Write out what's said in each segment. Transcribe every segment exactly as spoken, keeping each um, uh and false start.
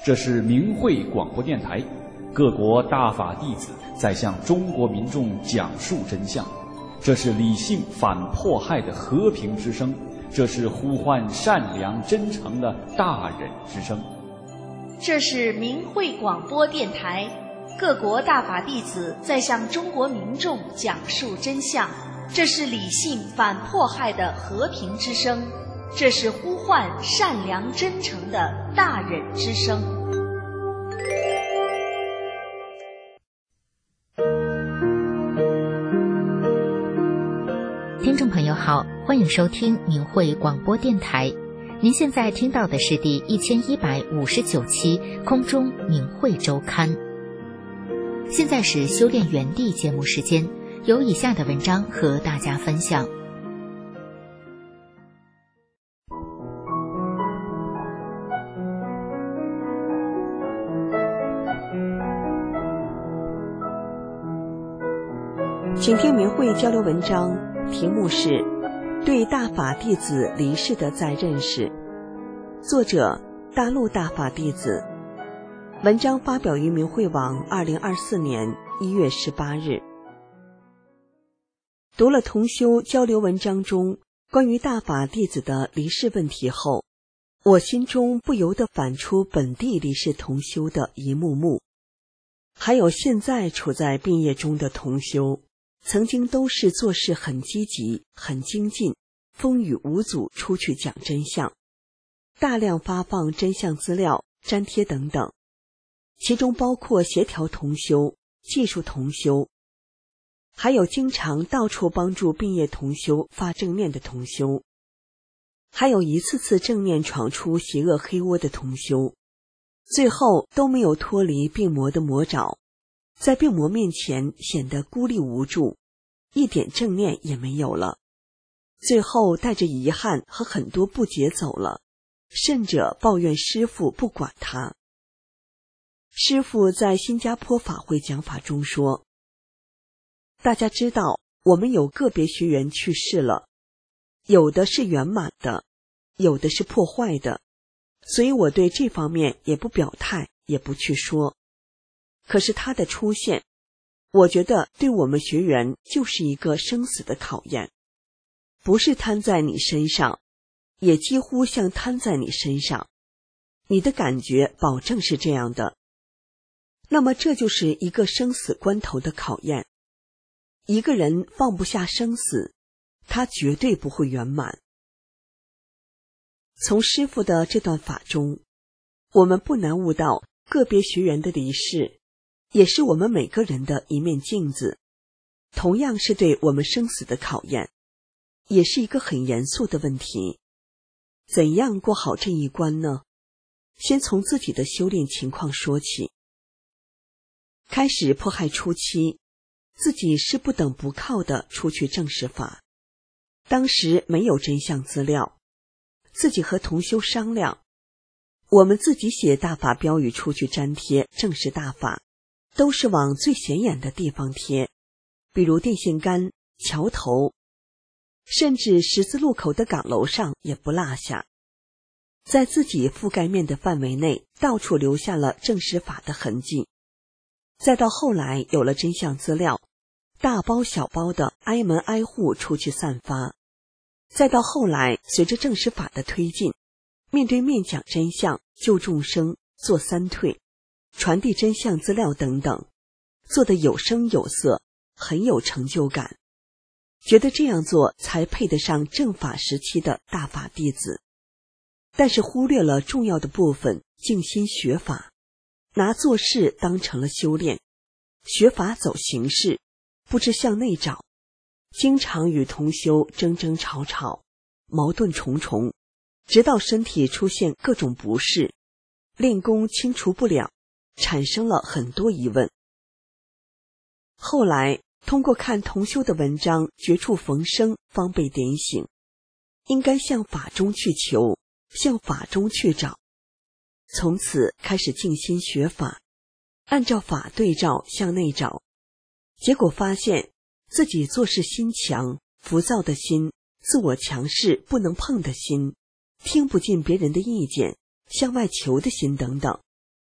这是明慧广播电台，各国大法弟子在向中国民众讲述真相。这是理性反迫害的和平之声，这是呼唤善良真诚的大忍之声。 这是明慧广播电台，各国大法弟子在向中国民众讲述真相。这是理性反迫害的和平之声，这是呼唤善良真诚的大忍之声。 听众朋友好，欢迎收听明慧广播电台。您现在听到的是第一千一百五十九期空中明慧周刊。现在是修炼园地节目时间，有以下的文章和大家分享。 请听明慧交流文章，题目是对大法弟子离世的再认识，作者大陆大法弟子。文章发表于明慧网二零二四年一月十八日。读了同修交流文章中关于大法弟子的离世问题后，我心中不由得反出本地离世同修的一幕幕，还有现在处在病业中的同修，曾经都是做事很积极、很精进，风雨无阻出去讲真相，大量发放真相资料、粘贴等等，其中包括协调同修、技术同修，还有经常到处帮助病业同修发正念的同修，还有一次次正面闯出邪恶黑窝的同修，最后都没有脱离病魔的魔爪，在病魔面前显得孤立无助，一点正念也没有了，最后带着遗憾和很多不解走了，甚者抱怨师父不管他。师父在新加坡法会讲法中说，大家知道我们有个别学员去世了，有的是圆满的，有的是破坏的，所以我对这方面也不表态，也不去说。可是他的出现，我觉得对我们学员就是一个生死的考验，不是摊在你身上，也几乎像摊在你身上，你的感觉保证是这样的。那么这就是一个生死关头的考验。一个人放不下生死，他绝对不会圆满。从师父的这段法中，我们不难悟到个别学员的离世也是我们每个人的一面镜子，同样是对我们生死的考验，也是一个很严肃的问题。怎样过好这一关呢？先从自己的修炼情况说起。开始迫害初期，自己是不等不靠的出去证实法，当时没有真相资料，自己和同修商量，我们自己写大法标语出去粘贴证实大法，都是往最显眼的地方贴，比如电线杆、桥头，甚至十字路口的岗楼上也不落下，在自己覆盖面的范围内到处留下了证实法的痕迹。再到后来有了真相资料，大包小包的挨门挨户出去散发，再到后来随着证实法的推进，面对面讲真相、救众生、做三退、传递真相资料等等，做得有声有色，很有成就感，觉得这样做才配得上正法时期的大法弟子。但是忽略了重要的部分，静心学法，拿做事当成了修炼，学法走形式，不知向内找，经常与同修争争吵吵，矛盾重重，直到身体出现各种不适，练功清除不了，产生了很多疑问。后来通过看同修的文章绝处逢生，方被点醒，应该向法中去求，向法中去找。从此开始静心学法，按照法对照向内找，结果发现自己做事心强，浮躁的心，自我强势不能碰的心，听不进别人的意见，向外求的心等等，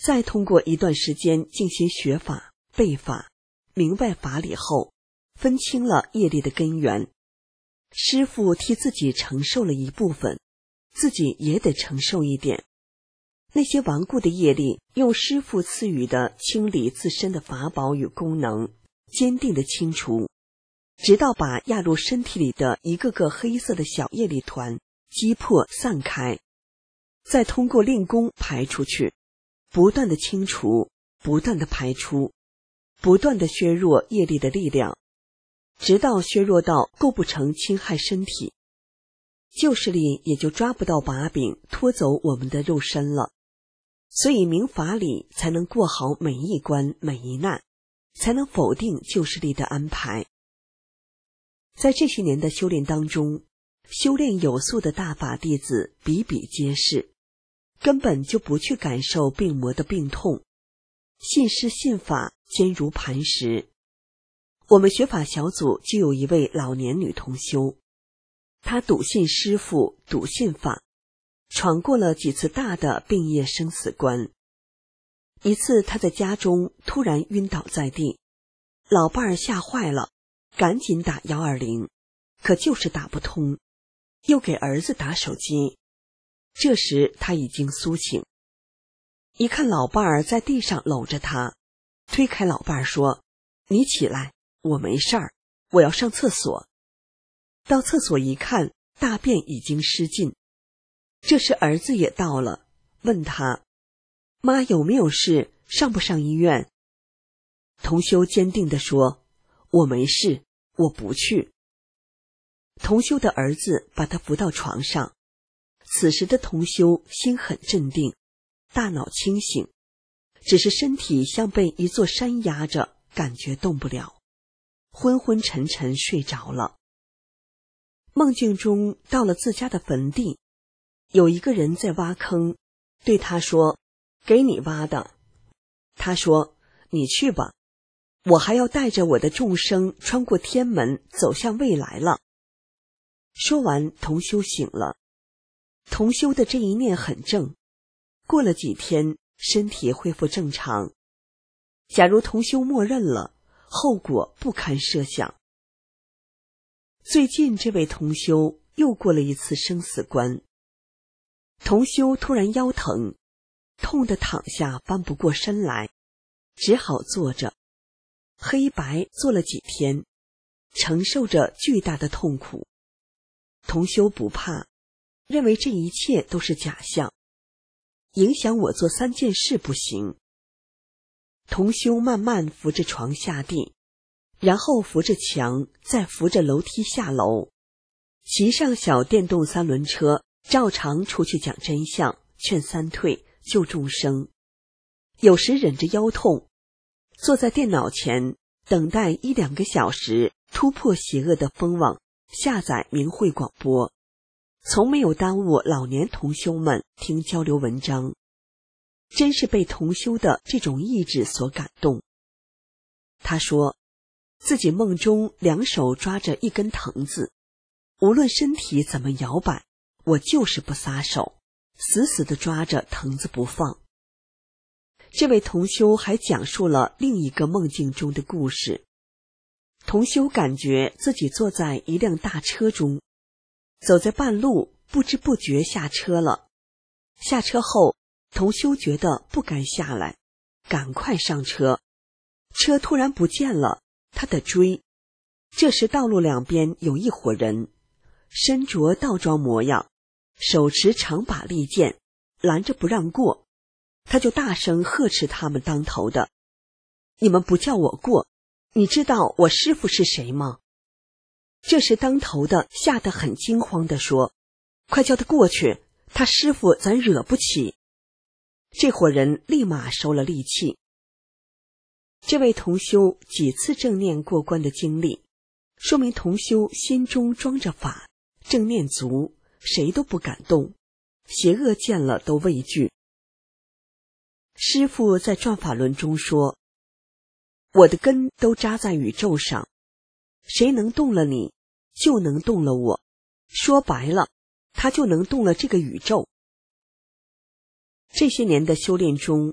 再通过一段时间进行学法、背法，明白法理后，分清了业力的根源。师父替自己承受了一部分，自己也得承受一点。那些顽固的业力，用师父赐予的清理自身的法宝与功能，坚定地清除，直到把压入身体里的一个个黑色的小业力团击破散开，再通过令功排出去，不断地清除，不断地排出，不断地削弱业力的力量，直到削弱到构不成侵害身体，旧势力也就抓不到把柄拖走我们的肉身了。所以明法理才能过好每一关每一难，才能否定旧势力的安排。在这些年的修炼当中，修炼有素的大法弟子比比皆是，根本就不去感受病魔的病痛，信师信法坚如磐石。我们学法小组就有一位老年女同修，她笃信师父，笃信法，闯过了几次大的病业生死关。一次她在家中突然晕倒在地，老伴儿吓坏了，赶紧打一二零，可就是打不通，又给儿子打手机。这时她已经苏醒，一看老伴儿在地上搂着她，推开老伴儿说：“你起来，我没事儿，我要上厕所。”到厕所一看，大便已经失禁。这时儿子也到了，问他：“妈有没有事？上不上医院？”同修坚定地说：“我没事，我不去。”同修的儿子把他扶到床上，此时的同修心很镇定，大脑清醒，只是身体像被一座山压着，感觉动不了，昏昏沉沉睡着了。梦境中到了自家的坟地，有一个人在挖坑，对他说：“给你挖的。”他说：“你去吧，我还要带着我的众生穿过天门走向未来了。”说完，同修醒了。同修的这一念很正，过了几天，身体恢复正常。假如同修默认了，后果不堪设想。最近这位同修又过了一次生死关。同修突然腰疼，痛得躺下翻不过身来，只好坐着，黑白坐了几天，承受着巨大的痛苦。同修不怕，认为这一切都是假象，影响我做三件事不行。同修慢慢扶着床下地，然后扶着墙，再扶着楼梯下楼，骑上小电动三轮车，照常出去讲真相，劝三退，救众生。有时忍着腰痛，坐在电脑前等待一两个小时，突破邪恶的风网，下载明慧广播，从没有耽误老年同修们听交流文章。真是被同修的这种意志所感动。他说自己梦中两手抓着一根藤子，无论身体怎么摇摆，我就是不撒手，死死地抓着藤子不放。这位同修还讲述了另一个梦境中的故事。同修感觉自己坐在一辆大车中，走在半路，不知不觉下车了。下车后，同修觉得不敢下来，赶快上车。车突然不见了，他得追。这时道路两边有一伙人，身着道装模样，手持长把利剑，拦着不让过。他就大声呵斥他们当头的：“你们不叫我过，你知道我师父是谁吗？”这时当头的吓得很惊慌地说：“快叫他过去，他师父咱惹不起。”这伙人立马收了戾气。这位同修几次正念过关的经历，说明同修心中装着法，正念足，谁都不敢动，邪恶见了都畏惧。师父在转法轮中说：“我的根都扎在宇宙上，谁能动了你，就能动了我。说白了，他就能动了这个宇宙。”这些年的修炼中，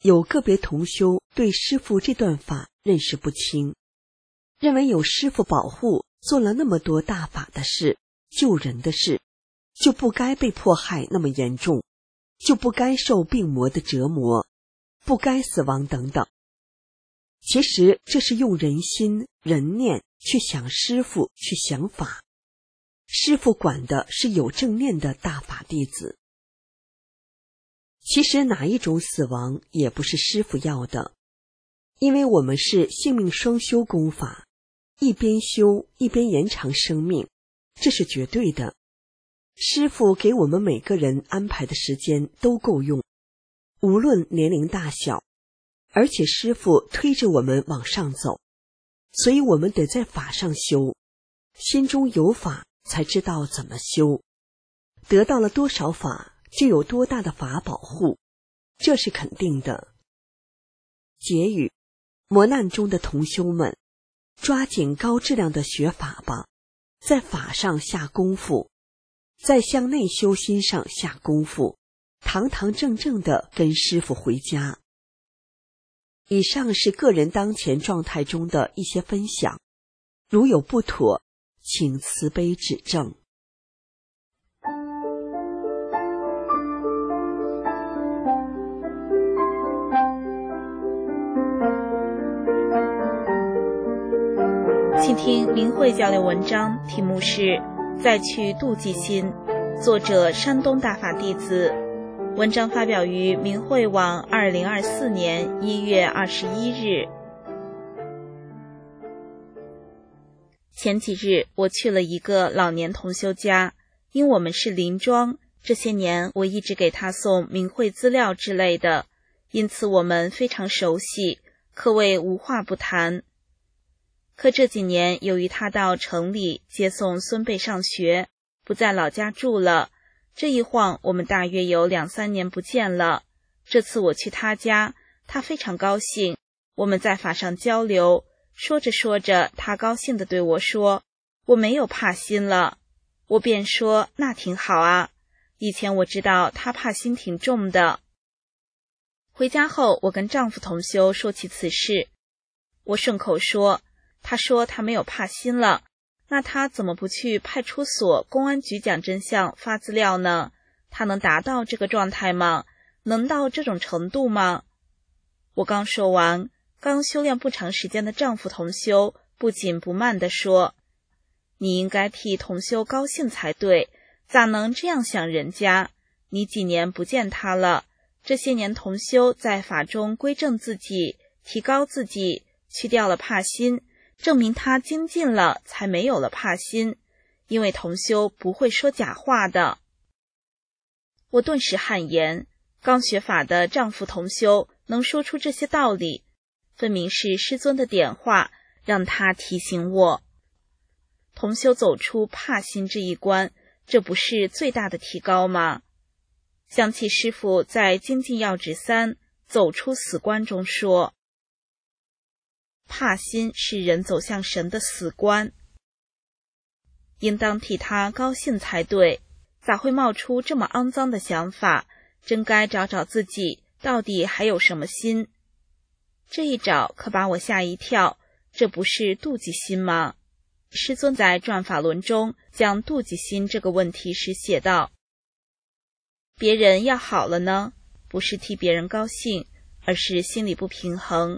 有个别同修对师父这段法认识不清，认为有师父保护，做了那么多大法的事，救人的事，就不该被迫害那么严重，就不该受病魔的折磨，不该死亡等等。其实这是用人心人念去想师父，去想法。师父管的是有正念的大法弟子。其实哪一种死亡也不是师父要的，因为我们是性命双修功法，一边修一边延长生命，这是绝对的。师父给我们每个人安排的时间都够用，无论年龄大小，而且师父推着我们往上走，所以我们得在法上修，心中有法才知道怎么修，得到了多少法就有多大的法保护，这是肯定的。结语：磨难中的同修们，抓紧高质量的学法吧，在法上下功夫，在向内修心上下功夫，堂堂正正的跟师父回家。以上是个人当前状态中的一些分享，如有不妥，请慈悲指正。 请听明慧交流文章，题目是《再去妒忌心》，作者山东大法弟子。文章发表于明慧网二零二四年一月二十一日。前几日我去了一个老年同修家，因我们是邻庄，这些年我一直给他送明慧资料之类的，因此我们非常熟悉，可谓无话不谈。可这几年由于他到城里接送孙辈上学，不在老家住了，这一晃我们大约有两三年不见了。这次我去他家，他非常高兴，我们在法上交流，说着说着，他高兴地对我说，我没有怕心了。我便说，那挺好啊，以前我知道他怕心挺重的。回家后我跟丈夫同修说起此事，我顺口说，他说他没有怕心了，那他怎么不去派出所、公安局讲真相发资料呢？他能达到这个状态吗？能到这种程度吗？我刚说完，刚修炼不长时间的丈夫同修不紧不慢地说，你应该替同修高兴才对，咋能这样想人家？你几年不见他了，这些年同修在法中归正自己，提高自己，去掉了怕心，证明他精进了，才没有了怕心，因为同修不会说假话的。我顿时汗颜，刚学法的丈夫同修能说出这些道理，分明是师尊的点化，让他提醒我。同修走出怕心这一关，这不是最大的提高吗？想起师父在精进要旨三走出死关中说，怕心是人走向神的死关，应当替他高兴才对，咋会冒出这么肮脏的想法？真该找找自己到底还有什么心。这一找可把我吓一跳，这不是妒忌心吗？师尊在转法轮中讲妒忌心这个问题时写道，别人要好了呢，不是替别人高兴，而是心里不平衡。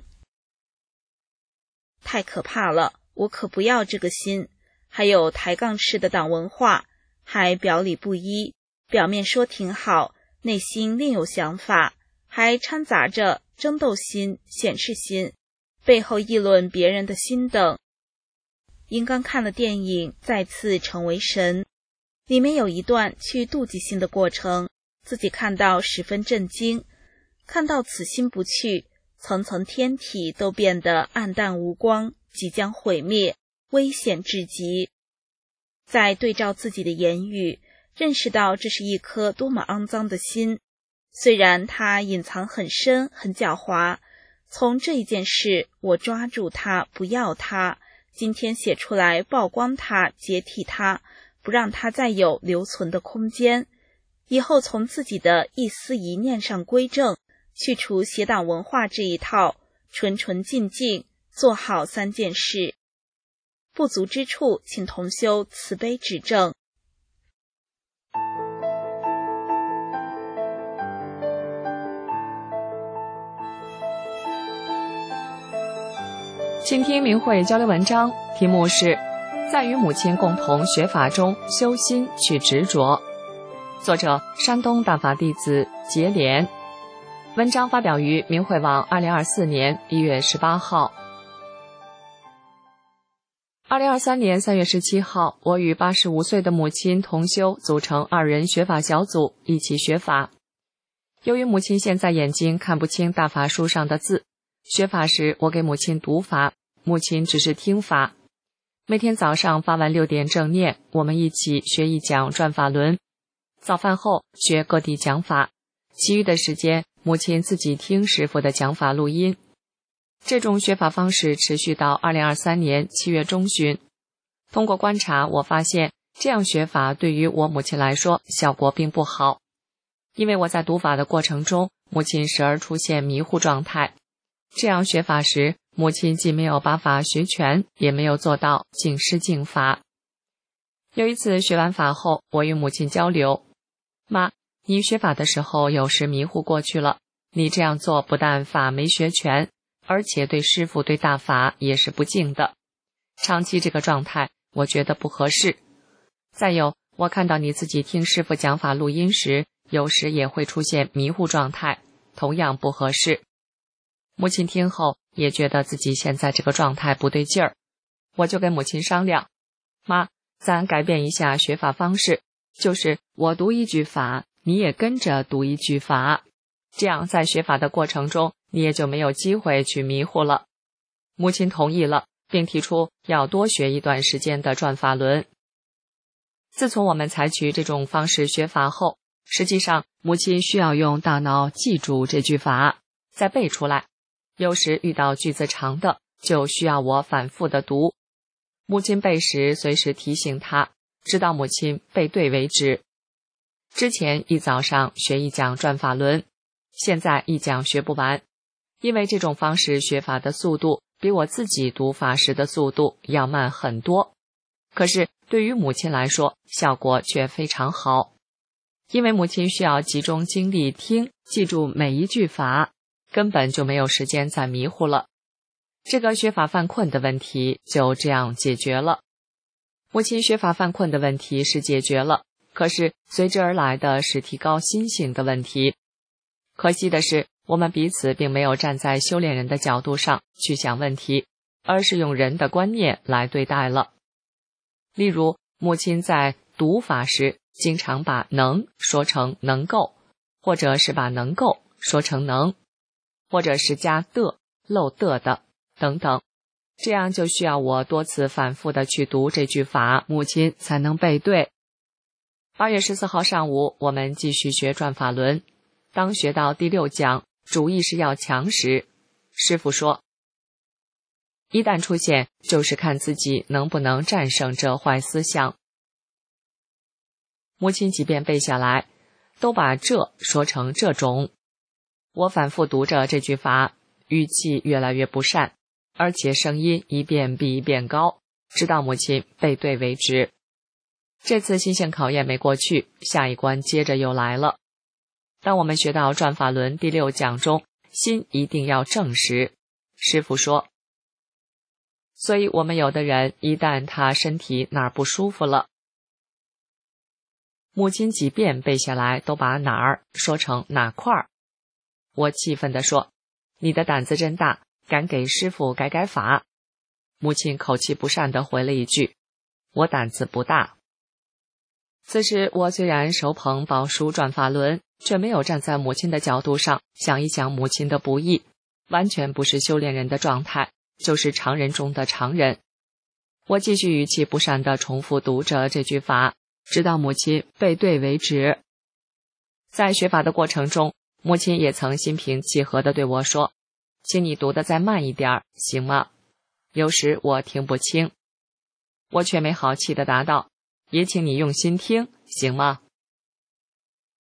太可怕了，我可不要这个心。还有抬杠式的党文化，还表里不一，表面说挺好，内心另有想法，还掺杂着争斗心、显示心，背后议论别人的心等。因刚看了电影《再次成为神》，里面有一段去妒忌心的过程，自己看到十分震惊，看到此心不去，层层天体都变得暗淡无光，即将毁灭，危险至极。再对照自己的言语，认识到这是一颗多么肮脏的心，虽然它隐藏很深很狡猾，从这一件事我抓住它，不要它，今天写出来曝光它，解体它，不让它再有留存的空间，以后从自己的一丝一念上归正， 去除邪党文化这一套，纯纯净净，做好三件事。不足之处，请同修慈悲指正。 倾听明慧交流文章，题目是在与母亲共同学法中修心去执着，作者山东大法弟子结莲。文章发表于明慧网二零二四年一月十八号。二零二三年三月十七号，我与八十五岁的母亲同修组成二人学法小组，一起学法。由于母亲现在眼睛看不清大法书上的字，学法时我给母亲读法，母亲只是听法。每天早上发完六点正念，我们一起学一讲转法轮。早饭后学各地讲法，其余的时间母亲自己听师父的讲法录音。这种学法方式持续到二零二三年七月中旬。通过观察，我发现这样学法对于我母亲来说效果并不好，因为我在读法的过程中，母亲时而出现迷糊状态。这样学法时，母亲既没有把法学全，也没有做到净施净法。有一次学完法后，我与母亲交流，妈，你学法的时候有时迷糊过去了，你这样做不但法没学全，而且对师父对大法也是不敬的。长期这个状态，我觉得不合适。再有，我看到你自己听师父讲法录音时，有时也会出现迷糊状态，同样不合适。母亲听后也觉得自己现在这个状态不对劲儿，我就跟母亲商量，妈，咱改变一下学法方式，就是我读一句法，你也跟着读一句法，这样在学法的过程中，你也就没有机会去迷糊了。母亲同意了，并提出要多学一段时间的转法轮。自从我们采取这种方式学法后，实际上母亲需要用大脑记住这句法，再背出来。有时遇到句子长的，就需要我反复的读。母亲背时随时提醒她，直到母亲背对为止。之前一早上学一讲转法轮，现在一讲学不完，因为这种方式学法的速度比我自己读法时的速度要慢很多。可是对于母亲来说，效果却非常好，因为母亲需要集中精力听，记住每一句法，根本就没有时间再迷糊了。这个学法犯困的问题就这样解决了。母亲学法犯困的问题是解决了，可是随之而来的是提高心性的问题。可惜的是，我们彼此并没有站在修炼人的角度上去想问题，而是用人的观念来对待了。例如，母亲在读法时，经常把能说成能够，或者是把能够说成能，或者是加的、漏的的等等，这样就需要我多次反复的去读这句法，母亲才能背对。八月十四号上午，我们继续学转法轮。当学到第六讲主意识要强时，师父说，一旦出现，就是看自己能不能战胜这坏思想。母亲即便背下来，都把这说成这种。我反复读着这句法，语气越来越不善，而且声音一遍比一遍高，直到母亲背对为止。这次心性考验没过去，下一关接着又来了。当我们学到转法轮第六讲中，心一定要正时，师父说，所以我们有的人一旦他身体哪儿不舒服了，母亲即便背下来都把哪儿说成哪块儿。我气愤地说，你的胆子真大，敢给师父改改法。母亲口气不善地回了一句，我胆子不大。此时我虽然手捧宝书转法轮，却没有站在母亲的角度上想一想母亲的不易，完全不是修炼人的状态，就是常人中的常人。我继续语气不善地重复读着这句法，直到母亲背对为止。在学法的过程中，母亲也曾心平气和地对我说，请你读得再慢一点，行吗？有时我听不清。我却没好气地答道，也请你用心听，行吗？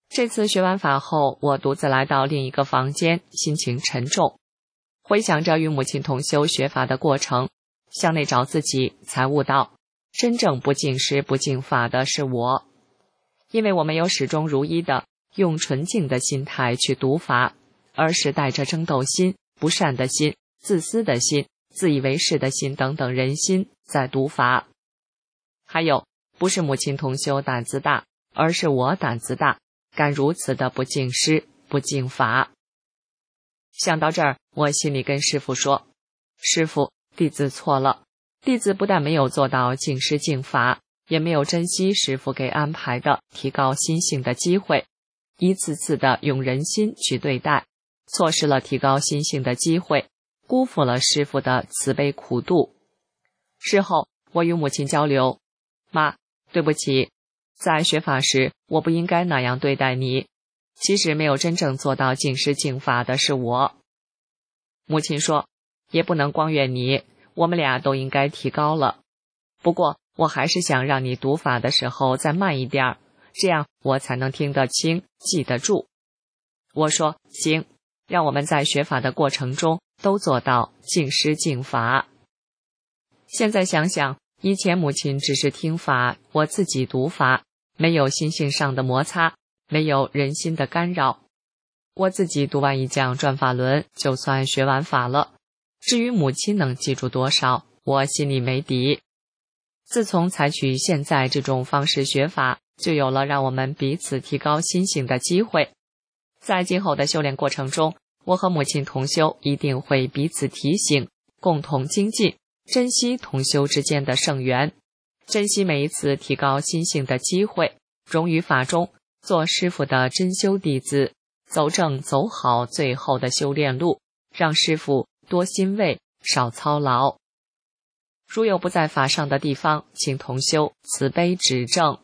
这次学完法后，我独自来到另一个房间，心情沉重。回想着与母亲同修学法的过程，向内找自己，才悟到真正不敬师不敬法的是我。因为我没有始终如一的用纯净的心态去读法，而是带着争斗心、不善的心、自私的心、自以为是的心等等人心在读法。还有，不是母亲同修胆子大，而是我胆子大，敢如此的不敬师不敬法。想到这儿，我心里跟师父说，师父，弟子错了，弟子不但没有做到敬师敬法，也没有珍惜师父给安排的提高心性的机会，一次次的用人心去对待，错失了提高心性的机会，辜负了师父的慈悲苦度。事后我与母亲交流，妈，对不起，在学法时我不应该那样对待你，其实没有真正做到敬师敬法的是我。母亲说，也不能光怨你，我们俩都应该提高了，不过我还是想让你读法的时候再慢一点，这样我才能听得清记得住。我说行，让我们在学法的过程中都做到敬师敬法。现在想想，以前母亲只是听法，我自己读法，没有心性上的摩擦，没有人心的干扰，我自己读完一讲转法轮就算学完法了，至于母亲能记住多少，我心里没底。自从采取现在这种方式学法，就有了让我们彼此提高心性的机会。在今后的修炼过程中，我和母亲同修一定会彼此提醒，共同精进，珍惜同修之间的圣缘，珍惜每一次提高心性的机会，融于法中，做师父的真修弟子，走正走好最后的修炼路，让师父多欣慰，少操劳。如有不在法上的地方，请同修慈悲指正。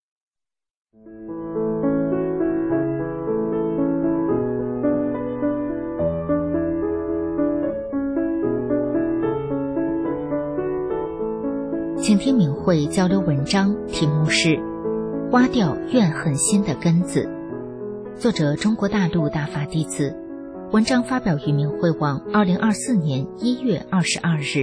请听敏慧交流文章，题目是《挖掉怨恨心的根子》，作者中国大陆大法弟子，文章发表于敏慧网二零二四年一月二十二日。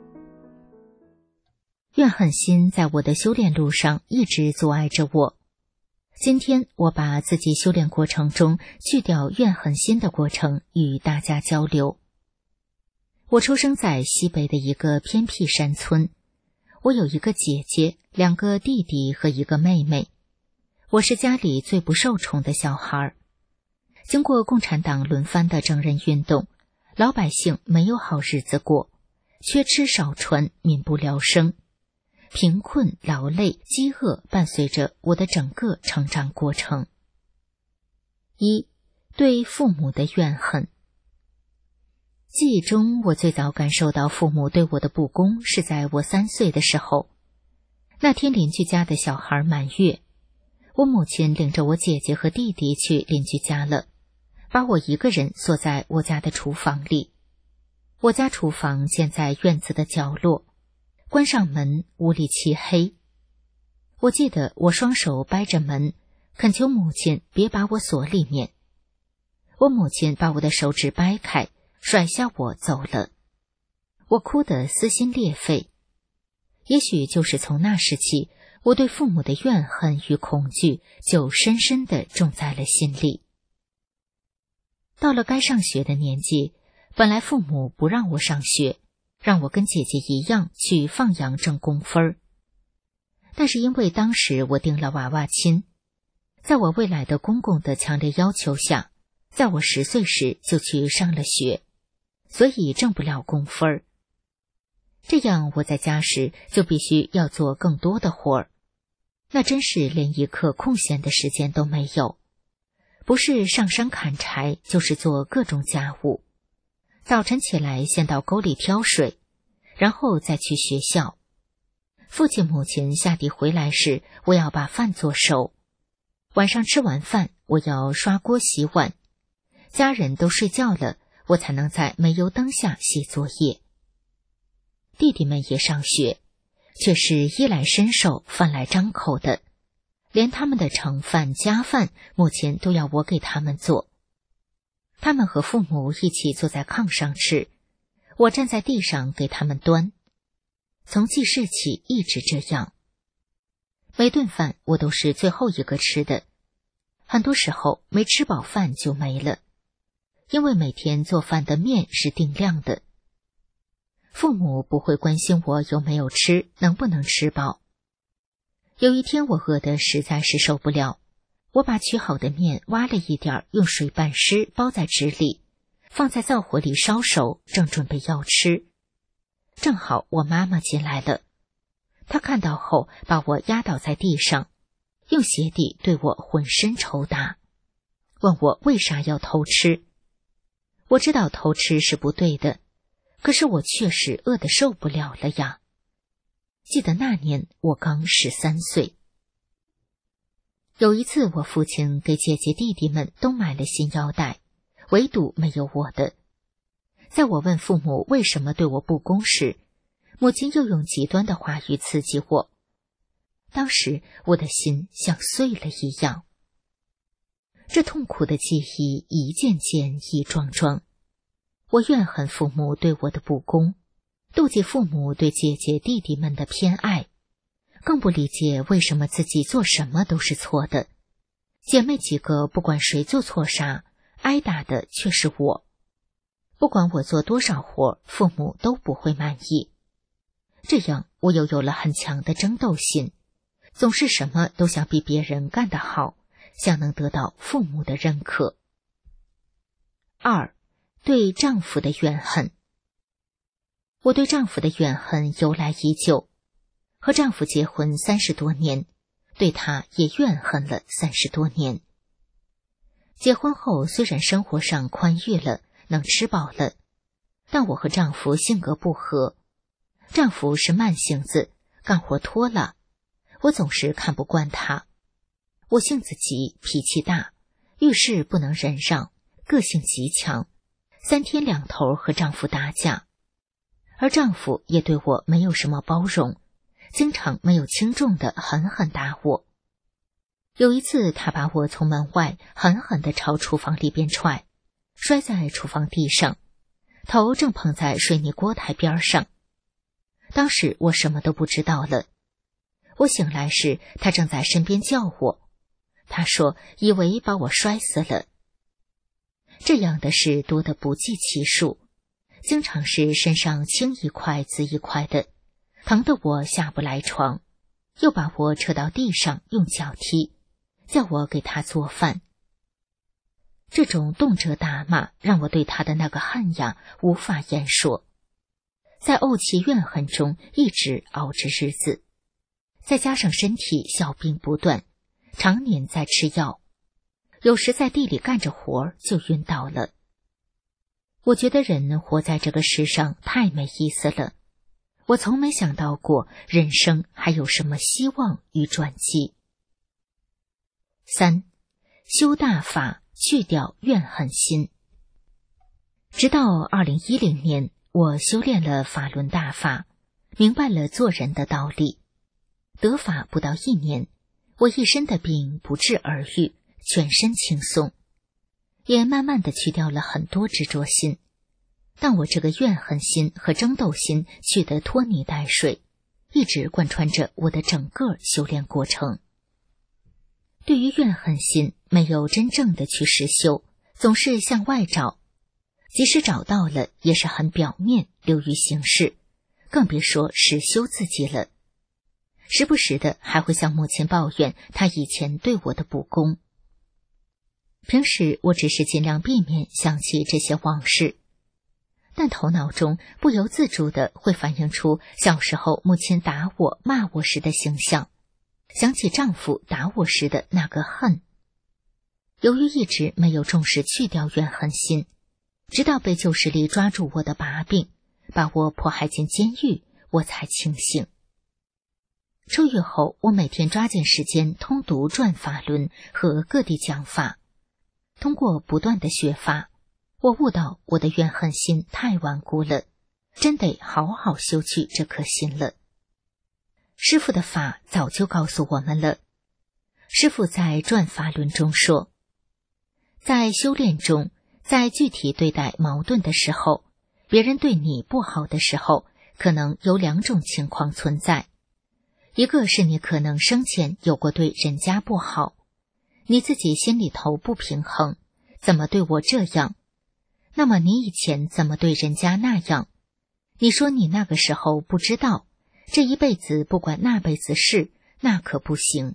怨恨心在我的修炼路上一直阻碍着我。今天我把自己修炼过程中去掉怨恨心的过程与大家交流。我出生在西北的一个偏僻山村，我有一个姐姐，两个弟弟和一个妹妹。我是家里最不受宠的小孩。经过共产党轮番的征人运动，老百姓没有好日子过，缺吃少穿，民不聊生。贫困、劳累、饥饿伴随着我的整个成长过程。一、对父母的怨恨。记忆中，我最早感受到父母对我的不公是在我三岁的时候。那天邻居家的小孩满月，我母亲领着我姐姐和弟弟去邻居家了，把我一个人锁在我家的厨房里。我家厨房建在院子的角落，关上门，屋里漆黑。我记得我双手掰着门，恳求母亲别把我锁里面。我母亲把我的手指掰开，甩下我走了。我哭得撕心裂肺。也许就是从那时起，我对父母的怨恨与恐惧就深深地种在了心里。到了该上学的年纪，本来父母不让我上学，让我跟姐姐一样去放羊挣工分儿。但是因为当时我定了娃娃亲，在我未来的公公的强烈要求下，在我十岁时就去上了学，所以挣不了工分儿。这样我在家时就必须要做更多的活儿，那真是连一刻空闲的时间都没有。不是上山砍柴，就是做各种家务。早晨起来先到沟里挑水，然后再去学校。父亲母亲下地回来时，我要把饭做熟。晚上吃完饭，我要刷锅洗碗。家人都睡觉了，我才能在煤油灯下写作业。弟弟们也上学，却是衣来伸手饭来张口的。 连他们的盛饭加饭，目前都要我给他们做。他们和父母一起坐在炕上吃，我站在地上给他们端。从记事起一直这样。每顿饭我都是最后一个吃的，很多时候没吃饱饭就没了，因为每天做饭的面是定量的。父母不会关心我有没有吃，能不能吃饱。有一天我饿得实在是受不了，我把取好的面挖了一点，用水拌湿，包在纸里，放在灶火里烧熟，正准备要吃。正好我妈妈进来了，她看到后把我压倒在地上，用鞋底对我浑身抽打，问我为啥要偷吃。我知道偷吃是不对的，可是我确实饿得受不了了呀。记得那年我刚十三岁。有一次我父亲给姐姐弟弟们都买了新腰带，唯独没有我的。在我问父母为什么对我不公时，母亲又用极端的话语刺激我。当时我的心像碎了一样。这痛苦的记忆一件件一桩桩，我怨恨父母对我的不公，妒忌父母对姐姐弟弟们的偏爱，更不理解为什么自己做什么都是错的。姐妹几个不管谁做错啥，挨打的却是我。不管我做多少活，父母都不会满意。这样我又有了很强的争斗心，总是什么都想比别人干得好，想能得到父母的认可。二，对丈夫的怨恨。我对丈夫的怨恨由来已久，和丈夫结婚三十多年，对他也怨恨了三十多年。结婚后虽然生活上宽裕了，能吃饱了，但我和丈夫性格不合。丈夫是慢性子，干活拖拉，我总是看不惯他。我性子急，脾气大，遇事不能忍让，个性极强，三天两头和丈夫打架。而丈夫也对我没有什么包容，经常没有轻重的狠狠打我。有一次他把我从门外狠狠地朝厨房里边踹，摔在厨房地上，头正碰在水泥锅台边上。当时我什么都不知道了。我醒来时他正在身边叫我，他说以为把我摔死了。这样的事多得不计其数，经常是身上青一块紫一块的，疼得我下不来床，又把我扯到地上用脚踢，叫我给他做饭。这种动辄打骂让我对他的那个恨呀无法言说，在怄气怨恨中一直熬着日子，再加上身体小病不断，常年在吃药，有时在地里干着活就晕倒了。我觉得人活在这个世上太没意思了，我从没想到过人生还有什么希望与转机。三，修大法，去掉怨恨心。直到二零一零年，我修炼了法轮大法，明白了做人的道理。得法不到一年，我一身的病不治而愈，全身轻松，也慢慢的去掉了很多执着心。但我这个怨恨心和争斗心去得拖泥带水，一直贯穿着我的整个修炼过程。对于怨恨心，没有真正的去实修，总是向外找，即使找到了也是很表面，流于形式，更别说实修自己了。时不时的还会向母亲抱怨他以前对我的不公。平时我只是尽量避免想起这些往事，但头脑中不由自主的会反映出小时候母亲打我骂我时的形象，想起丈夫打我时的那个恨。由于一直没有重视去掉怨恨心，直到被旧势力抓住我的把柄，把我迫害进监狱，我才清醒。出狱后，我每天抓紧时间通读转法轮和各地讲法，通过不断的学法，我悟到我的怨恨心太顽固了，真得好好修去这颗心了。师父的法早就告诉我们了， 师父在转法轮中说，在修炼中，在具体对待矛盾的时候，别人对你不好的时候，可能有两种情况存在。一个是你可能生前有过对人家不好，你自己心里头不平衡，怎么对我这样？那么你以前怎么对人家那样？你说你那个时候不知道，这一辈子不管那辈子事，那可不行。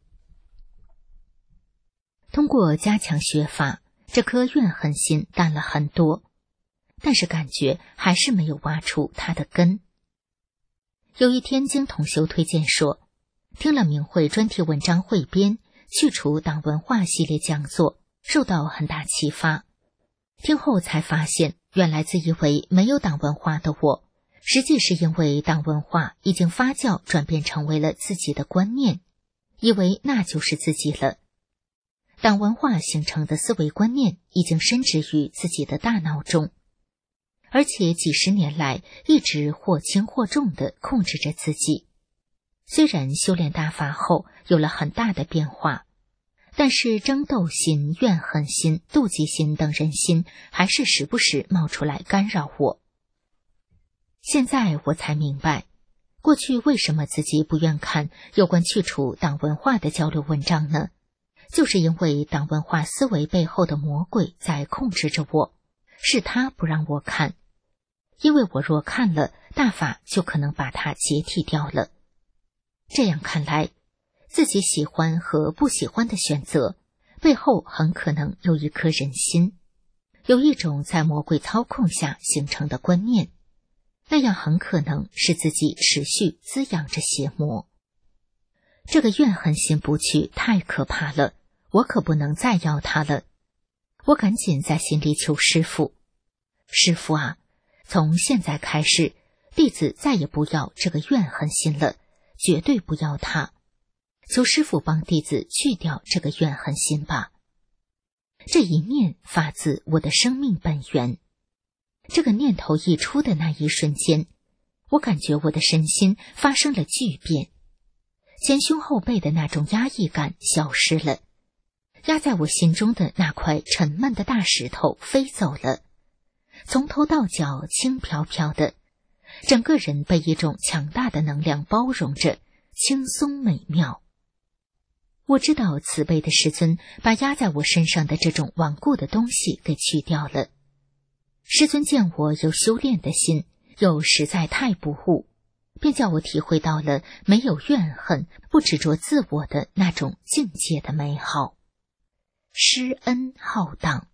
通过加强学法，这颗怨恨心淡了很多，但是感觉还是没有挖出它的根。有一天经同修推荐说，听了明慧专题文章汇编去除党文化系列讲座，受到很大启发。听后才发现，原来自以为没有党文化的我，实际是因为党文化已经发酵转变成为了自己的观念，以为那就是自己了。党文化形成的思维观念已经深植于自己的大脑中，而且几十年来一直或轻或重地控制着自己。虽然修炼大法后有了很大的变化，但是争斗心、怨恨心、妒忌心等人心还是时不时冒出来干扰我。现在我才明白，过去为什么自己不愿看有关去除党文化的交流文章呢？就是因为党文化思维背后的魔鬼在控制着我，是他不让我看，因为我若看了，大法就可能把它解体掉了。这样看来，自己喜欢和不喜欢的选择背后很可能有一颗人心，有一种在魔鬼操控下形成的观念，那样很可能是自己持续滋养着邪魔。这个怨恨心不去太可怕了，我可不能再要它了。我赶紧在心里求师父，师父啊，从现在开始，弟子再也不要这个怨恨心了，绝对不要它。求师父帮弟子去掉这个怨恨心吧。这一念发自我的生命本源。这个念头一出的那一瞬间，我感觉我的身心发生了巨变，前胸后背的那种压抑感消失了，压在我心中的那块沉闷的大石头飞走了，从头到脚轻飘飘的，整个人被一种强大的能量包容着，轻松美妙。我知道慈悲的师尊把压在我身上的这种顽固的东西给去掉了。师尊见我有修炼的心，又实在太不悟，便叫我体会到了没有怨恨、不执着自我的那种境界的美好。施恩浩荡。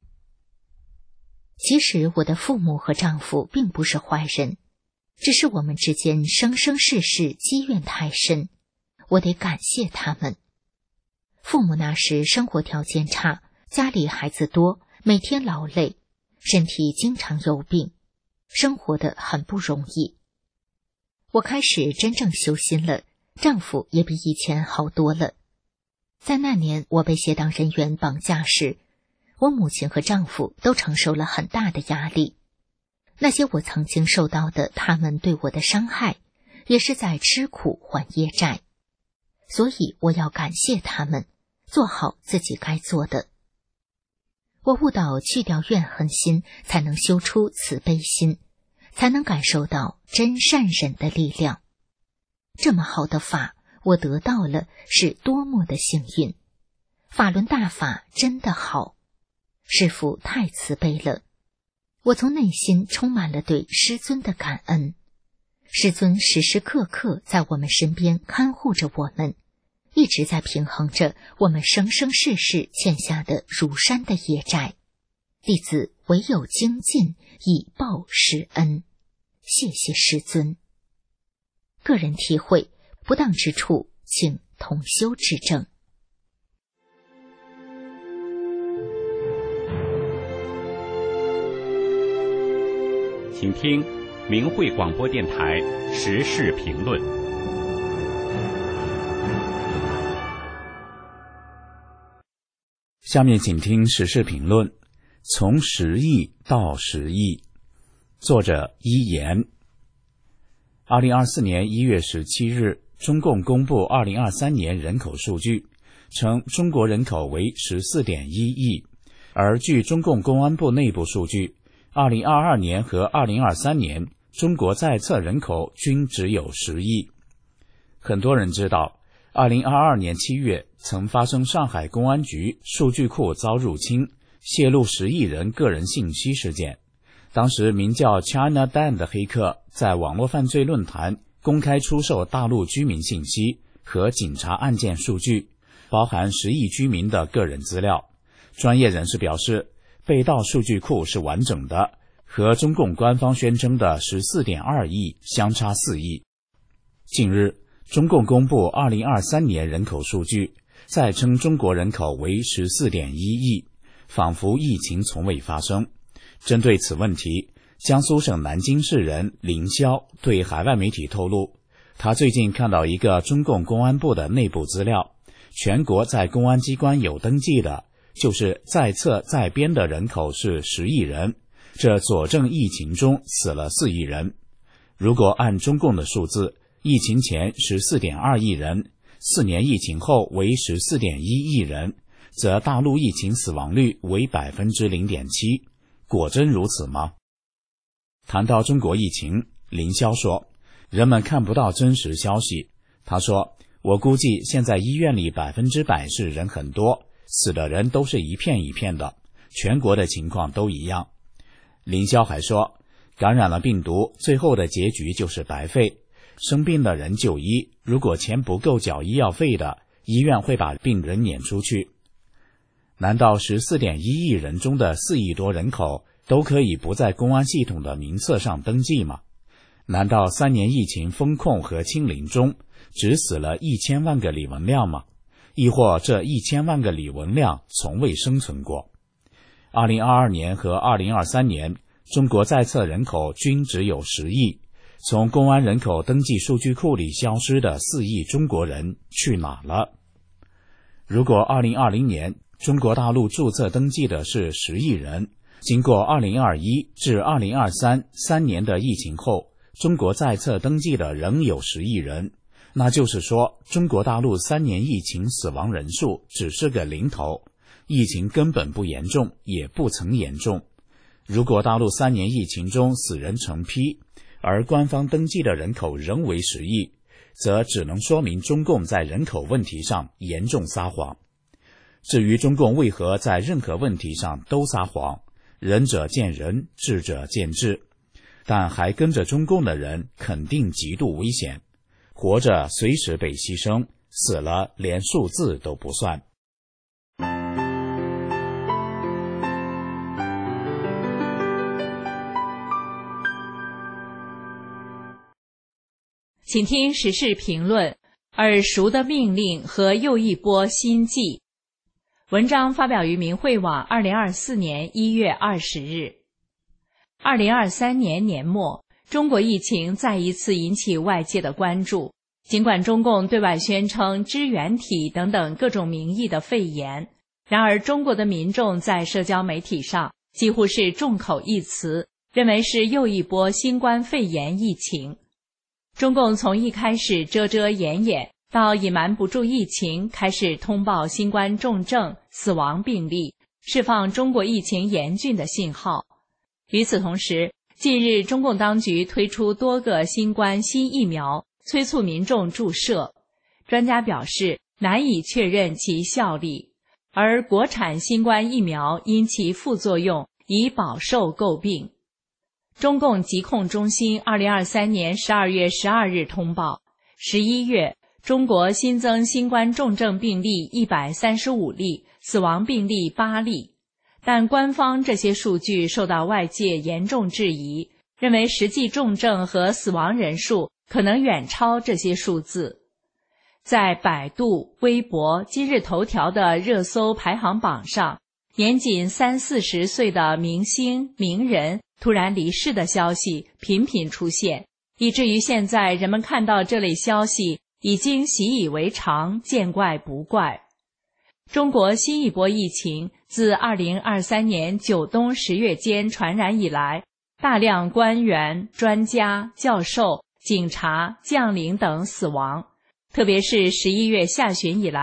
其实我的父母和丈夫并不是坏人，只是我们之间生生世世积怨太深，我得感谢他们。父母那时生活条件差，家里孩子多，每天劳累，身体经常有病，生活得很不容易。我开始真正修心了，丈夫也比以前好多了。在那年我被邪党人员绑架时，我母亲和丈夫都承受了很大的压力。那些我曾经受到的他们对我的伤害，也是在吃苦还业债。所以我要感谢他们，做好自己该做的。我悟到去掉怨恨心，才能修出慈悲心，才能感受到真善忍的力量。这么好的法，我得到了，是多么的幸运！法轮大法真的好，师父太慈悲了。我从内心充满了对师尊的感恩。师尊时时刻刻在我们身边看护着我们，一直在平衡着我们生生世世欠下的如山的业债。弟子唯有精进以报师恩，谢谢师尊。个人体会，不当之处请同修指正。 请听明慧广播电台时事评论。 下面请听时事评论，从十亿到十亿，作者一言。二零二四年一月十七日，中共公布二零二三年人口数据， 称中国人口为 十四点一亿，而据中共公安部内部数据，二零二二年和二零二三年中国在册人口均只有十亿。很多人知道，二零二二年七月曾发生上海公安局数据库遭入侵，泄露十亿人个人信息事件。当时名叫 China Dan 的黑客在网络犯罪论坛公开出售大陆居民信息和警察案件数据，包含十亿居民的个人资料。专业人士表示，被盗数据库是完整的，和中共官方宣称的 十四点二亿相差四亿。近日，中共公布二零二三年人口数据，再称中国人口为 十四点一亿，仿佛疫情从未发生。针对此问题，江苏省南京市人林霄对海外媒体透露，他最近看到一个中共公安部的内部资料，全国在公安机关有登记的，就是在册在编的人口是十亿人，这佐证疫情中死了四亿人。如果按中共的数字，疫情前 十四点二亿人，四年疫情后为 十四点一亿人，则大陆疫情死亡率为 百分之零点七， 果真如此吗？谈到中国疫情，林霄说，人们看不到真实消息。他说，我估计现在医院里百分之百是人很多，死的人都是一片一片的，全国的情况都一样。林霄还说，感染了病毒，最后的结局就是白费。生病的人就医，如果钱不够缴医药费的，医院会把病人撵出去。难道 十四点一亿人中的四亿多人口都可以不在公安系统的名册上登记吗？难道三年疫情封控和清零中只死了一千万个李文亮吗？亦或这一千万个李文亮从未生存过？二零二二年和二零二三年，中国在册人口均只有十亿，从公安人口登记数据库里消失的四亿中国人去哪了？如果二零二零年中国大陆注册登记的是十亿人，经过二零二一至二零二三三年的疫情后，中国在册登记的仍有十亿人，那就是说，中国大陆三年疫情死亡人数只是个零头，疫情根本不严重，也不曾严重。如果大陆三年疫情中死人成批，而官方登记的人口仍为十亿，则只能说明中共在人口问题上严重撒谎。至于中共为何在任何问题上都撒谎，仁者见仁，智者见智，但还跟着中共的人肯定极度危险，活着随时被牺牲，死了连数字都不算。 请听时事评论：耳熟的命令和又一波新纪。文章发表于明慧网二零二四年一月二十日。二零二三年年末，中国疫情再一次引起外界的关注。尽管中共对外宣称支原体等等各种名义的肺炎，然而中国的民众在社交媒体上几乎是众口一词，认为是又一波新冠肺炎疫情。中共从一开始遮遮掩掩，到隐瞒不住疫情，开始通报新冠重症、死亡病例，释放中国疫情严峻的信号。与此同时，近日中共当局推出多个新冠新疫苗，催促民众注射。专家表示难以确认其效力，而国产新冠疫苗因其副作用已饱受诟病。中共疾控中心二零二三年十二月十二日通报，十一月中国新增新冠重症病例一百三十五例，死亡病例八例。但官方这些数据受到外界严重质疑，认为实际重症和死亡人数可能远超这些数字。在百度、微博、今日头条的热搜排行榜上，年仅三四十岁的明星、名人突然离世的消息频频出现，以至于现在人们看到这类消息已经习以为常，见怪不怪。中国新一波疫情自二零二三年九冬十月间传染以来，大量官员、专家、教授、警察、将领等死亡，特别是十一月下旬以来，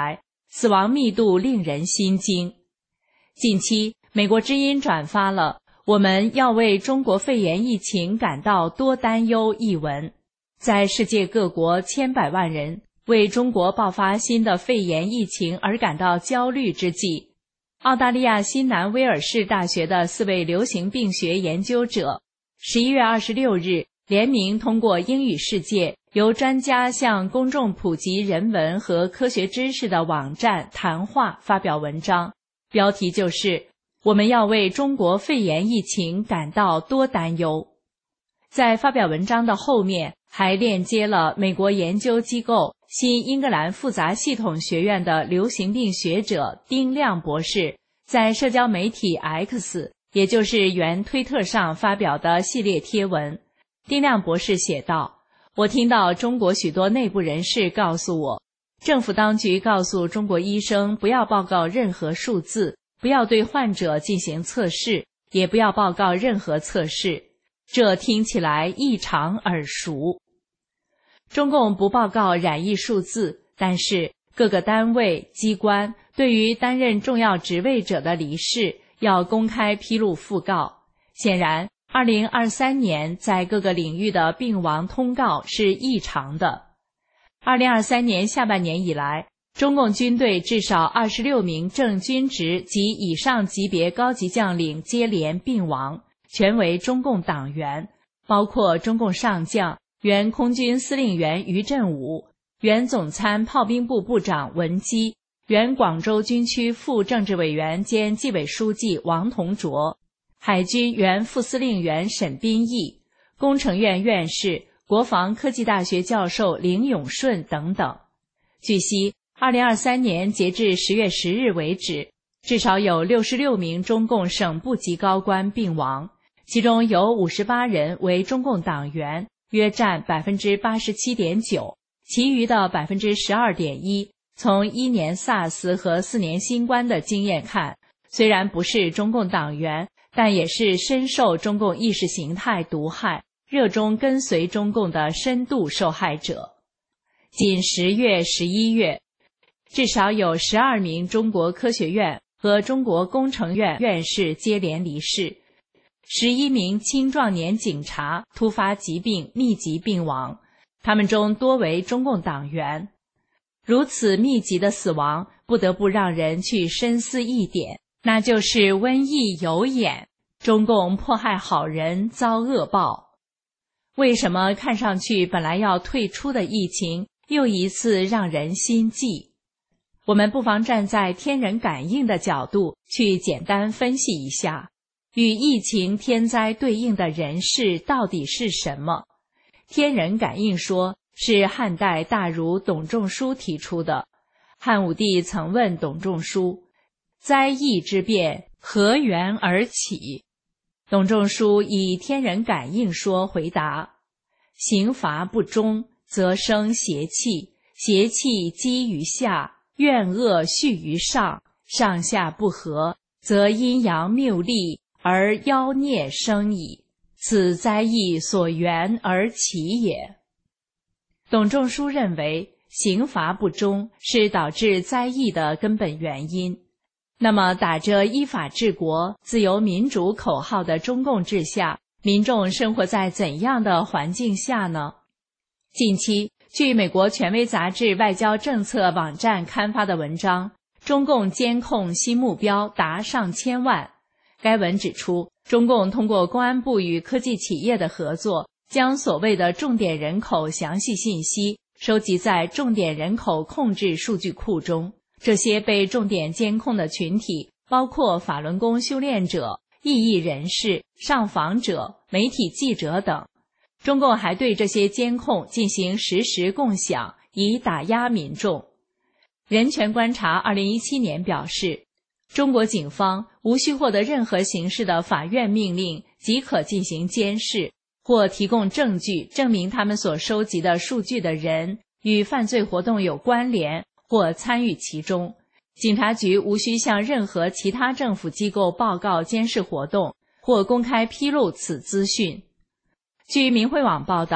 死亡密度令人心惊。近期，美国之音转发了我们要为中国肺炎疫情感到多担忧一文。在世界各国千百万人为中国爆发新的肺炎疫情而感到焦虑之际，澳大利亚新南威尔士大学的四位流行病学研究者十一月二十六日联名通过英语世界由专家向公众普及人文和科学知识的网站谈话发表文章，标题就是我们要为中国肺炎疫情感到多担忧。在发表文章的后面还链接了美国研究机构新英格兰复杂系统学院的流行病学者丁亮博士在社交媒体 X， 也就是原推特上发表的系列贴文。丁亮博士写道，我听到中国许多内部人士告诉我，政府当局告诉中国医生不要报告任何数字，不要对患者进行测试，也不要报告任何测试。这听起来异常耳熟。中共不报告染疫数字，但是各个单位、机关对于担任重要职位者的离世要公开披露讣告。显然，二零二三年在各个领域的病亡通告是异常的。二零二三年下半年以来，中共军队至少二十六名正军职及以上级别高级将领接连病亡，全为中共党员，包括中共上将、原空军司令员于振武、原总参炮兵部部长文基、原广州军区副政治委员兼纪委书记王同卓、海军原副司令员沈宾义、工程院院士、国防科技大学教授林永顺等等。据悉，二零二三年截至十月十日为止，至少有六十六名中共省部级高官病亡，其中有五十八人为中共党员，约占 百分之八十七点九， 其余的 百分之十二点一， 从一年 SARS 和四年新冠的经验看，虽然不是中共党员，但也是深受中共意识形态毒害、热衷跟随中共的深度受害者。仅十月、十一月，至少有十二名中国科学院和中国工程院院士接连离世，十一名青壮年警察突发疾病密集病亡，他们中多为中共党员。如此密集的死亡，不得不让人去深思一点，那就是瘟疫有眼，中共迫害好人遭恶报。为什么看上去本来要退出的疫情，又一次让人心悸？我们不妨站在天人感应的角度去简单分析一下，与疫情天灾对应的人事到底是什么？天人感应说是汉代大儒董仲舒提出的。汉武帝曾问董仲舒，灾疫之变何源而起？董仲舒以天人感应说回答，刑罚不忠，则生邪气，邪气积于下，怨恶蓄于上，上下不和，则阴阳谬立，而妖孽生矣，此灾疫所源而起也。董仲舒认为，刑罚不忠是导致灾疫的根本原因。那么，打着依法治国、自由民主口号的中共治下，民众生活在怎样的环境下呢？近期，据美国权威杂志《外交政策》网站刊发的文章，中共监控新目标达上千万。该文指出，中共通过公安部与科技企业的合作，将所谓的重点人口详细信息收集在重点人口控制数据库中。这些被重点监控的群体包括法轮功修炼者、异议人士、上访者、媒体记者等。中共还对这些监控进行实时共享，以打压民众。人权观察二零一七年表示，中国警方无需获得任何形式的法院命令即可进行监视，或提供证据证明他们所收集的数据的人与犯罪活动有关联或参与其中。警察局无需向任何其他政府机构报告监视活动，或公开披露此资讯。据明慧网报道，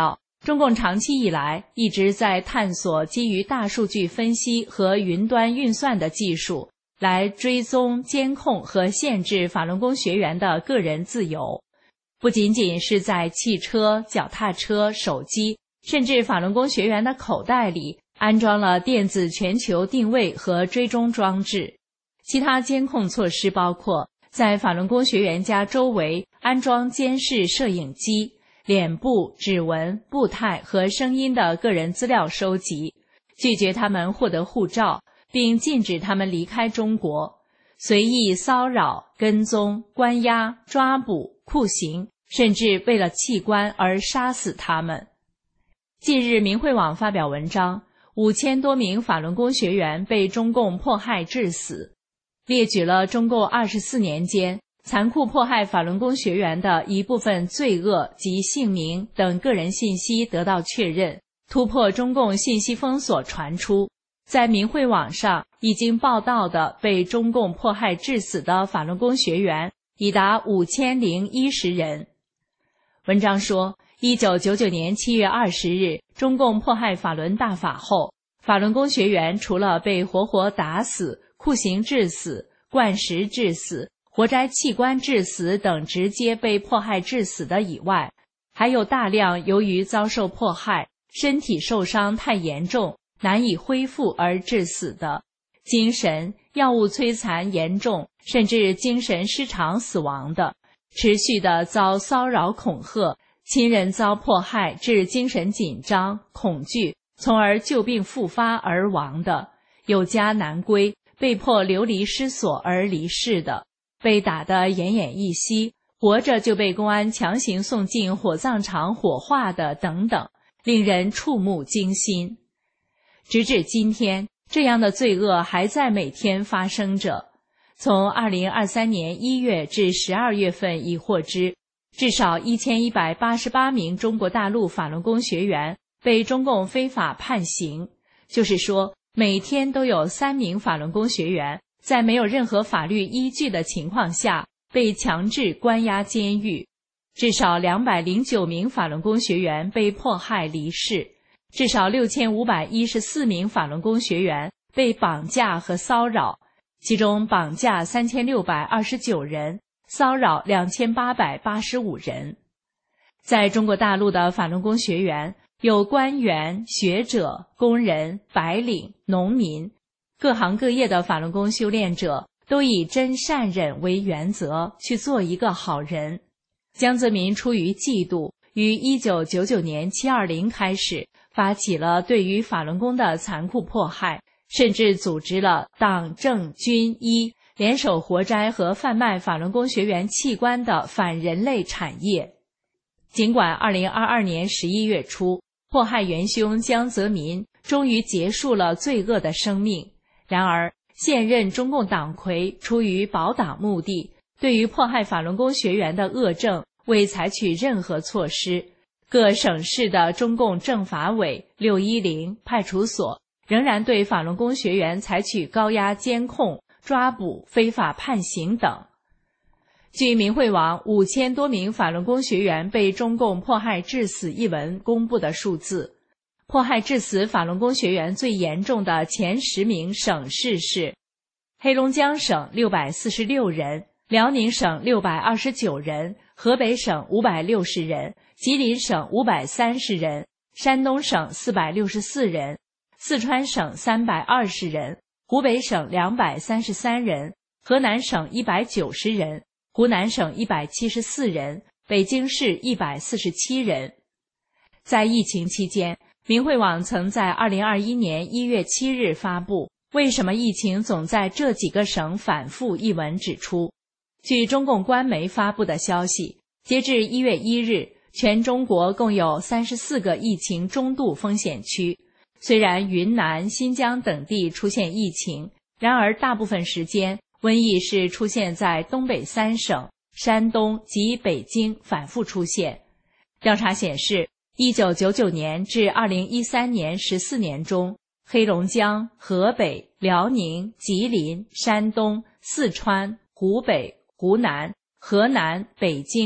中共长期以来一直在探索基于大数据分析和云端运算的技术，来追踪、监控和限制法轮功学员的个人自由。不仅仅是在汽车、脚踏车、手机，甚至法轮功学员的口袋里安装了电子全球定位和追踪装置。其他监控措施包括在法轮功学员家周围安装监视摄影机，脸部、指纹、步态和声音的个人资料收集，拒绝他们获得护照，并禁止他们离开中国，随意骚扰、跟踪、关押、抓捕、酷刑，甚至为了器官而杀死他们。近日，明慧网发表文章，五千多名法轮功学员被中共迫害致死，列举了中共二十四年间残酷迫害法轮功学员的一部分罪恶及姓名等个人信息得到确认，突破中共信息封锁传出。在明慧网上已经报道的被中共迫害致死的法轮功学员已达五千零一十人。文章说，一九九九年七月二十日，中共迫害法轮大法后，法轮功学员除了被活活打死、酷刑致死、灌食致死、活摘器官致死等直接被迫害致死的以外，还有大量由于遭受迫害、身体受伤太严重、难以恢复而致死的，精神、药物摧残严重，甚至精神失常死亡的，持续的遭骚扰恐吓，亲人遭迫害致精神紧张、恐惧，从而旧病复发而亡的，有家难归，被迫流离失所而离世的，被打得奄奄一息，活着就被公安强行送进火葬场火化的等等，令人触目惊心。直至今天，这样的罪恶还在每天发生着。从二零二三年一月至十二月份已获知，至少一千一百八十八名中国大陆法轮功学员被中共非法判刑，就是说，每天都有三名法轮功学员在没有任何法律依据的情况下被强制关押监狱，至少两百零九名法轮功学员被迫害离世，至少六千五百一十四名法轮功学员被绑架和骚扰，其中绑架三千六百二十九人，骚扰两千八百八十五人。在中国大陆的法轮功学员有官员、学者、工人、白领、农民，各行各业的法轮功修炼者都以真善忍为原则去做一个好人。江泽民出于嫉妒，于一九九九年七二零开始发起了对于法轮功的残酷迫害，甚至组织了党政军医联手活摘和贩卖法轮功学员器官的反人类产业。尽管二零二二年十一月初，迫害元凶江泽民终于结束了罪恶的生命，然而现任中共党魁出于保党目的，对于迫害法轮功学员的恶政未采取任何措施。各省市的中共政法委、六一零派出所仍然对法轮功学员采取高压监控、抓捕、非法判刑等。据明慧网五千多名法轮功学员被中共迫害致死一文公布的数字，迫害致死法轮功学员最严重的前十名省市是：黑龙江省六百四十六人，辽宁省六百二十九人，河北省五百六十人，吉林省五百三十人，山东省四百六十四人，四川省三百二十人，湖北省两百三十三人，河南省一百九十人，湖南省一百七十四人，北京市一百四十七人。在疫情期间，明慧网曾在二零二一年一月七日发布为什么疫情总在这几个省反复一文指出，据中共官媒发布的消息，截至一月一日，全中国共有三十四个疫情中度风险区。虽然云南、新疆等地出现疫情，然而大部分时间瘟疫是出现在东北三省、山东及北京反复出现。调查显示，一九九九年至二零一三年十四年中，黑龙江、河北、辽宁、吉林、山东、四川、湖北、湖南、河南、北京、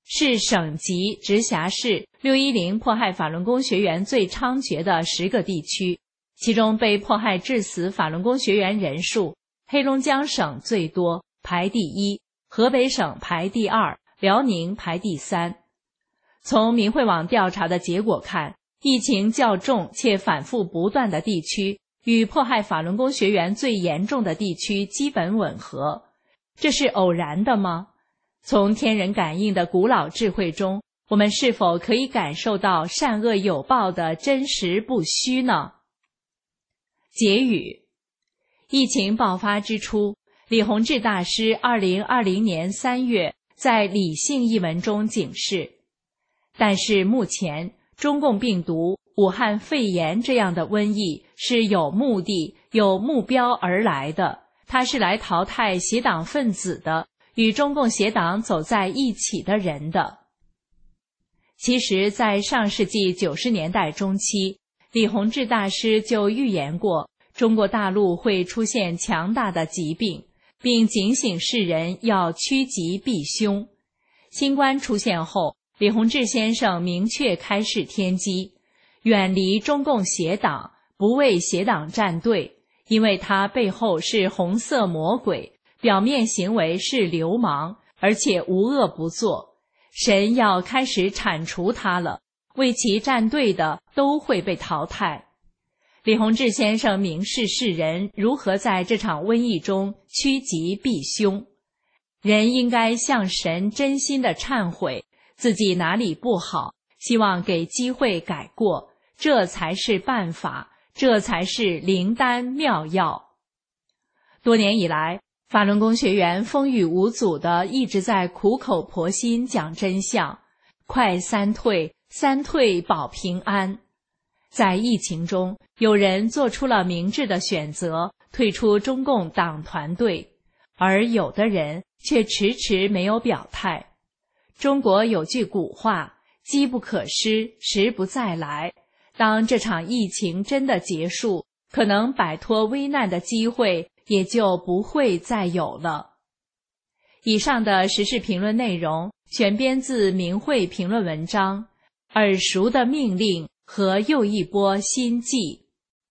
是省级直辖市六一零迫害法轮功学员最猖獗的十个地区，其中被迫害致死法轮功学员人数，黑龙江省最多，排第一，河北省排第二，辽宁排第三。从明慧网调查的结果看，疫情较重且反复不断的地区与迫害法轮功学员最严重的地区基本吻合，这是偶然的吗？从天人感应的古老智慧中，我们是否可以感受到善恶有报的真实不虚呢？结语：疫情爆发之初，李洪志大师二零二零年三月在《理性》一文中警示，但是目前中共病毒、武汉肺炎这样的瘟疫是有目的、有目标而来的，它是来淘汰邪党分子的，与中共邪党走在一起的人的。其实在上世纪九十年代中期，李洪志大师就预言过中国大陆会出现强大的疾病，并警醒世人要趋吉避凶。新冠出现后，李洪志先生明确开示天机，远离中共邪党，不为邪党站队，因为他背后是红色魔鬼，表面行为是流氓，而且无恶不作。神要开始铲除他了，为其站队的都会被淘汰。李洪志先生明示世人如何在这场瘟疫中趋吉避凶。人应该向神真心的忏悔自己哪里不好，希望给机会改过，这才是办法，这才是灵丹妙药。多年以来，法轮功学员风雨无阻地一直在苦口婆心讲真相，快三退，三退保平安。在疫情中，有人做出了明智的选择，退出中共党团队，而有的人却迟迟没有表态。中国有句古话，机不可失，时不再来。当这场疫情真的结束，可能摆脱危难的机会也就不会再有了。以上的时事评论内容选编自明慧评论文章《耳熟的命令和又一波心计》。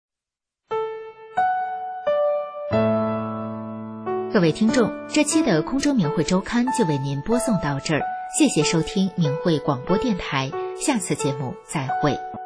各位听众，这期的空中明慧周刊就为您播送到这儿，谢谢收听明慧广播电台，下次节目再会。